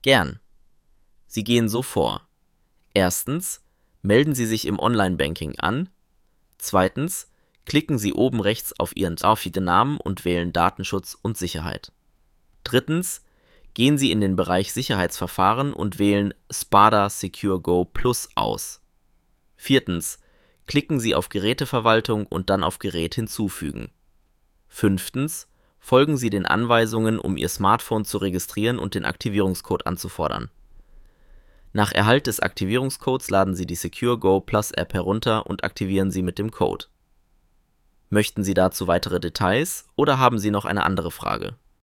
Gern. Sie gehen so vor. Erstens, melden Sie sich im Online-Banking an. Zweitens, klicken Sie oben rechts auf Ihren Namen und wählen Datenschutz und Sicherheit. Drittens, gehen Sie in den Bereich Sicherheitsverfahren und wählen Spada Secure Go Plus aus. Viertens, klicken Sie auf Geräteverwaltung und dann auf Gerät hinzufügen. Fünftens, folgen Sie den Anweisungen, um Ihr Smartphone zu registrieren und den Aktivierungscode anzufordern. Nach Erhalt des Aktivierungscodes laden Sie die Secure Go Plus App herunter und aktivieren sie mit dem Code. Möchten Sie dazu weitere Details oder haben Sie noch eine andere Frage?